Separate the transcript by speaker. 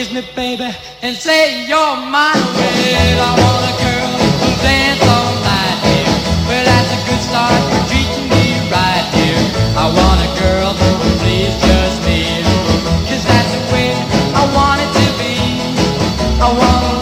Speaker 1: kiss me, baby, and say you're mine. Well, I want a girl who'll dance all night, dear. Well, that's a good start for treating me right, dear. I want a girl who'll please just me, 'cause that's the way I want it to be. I want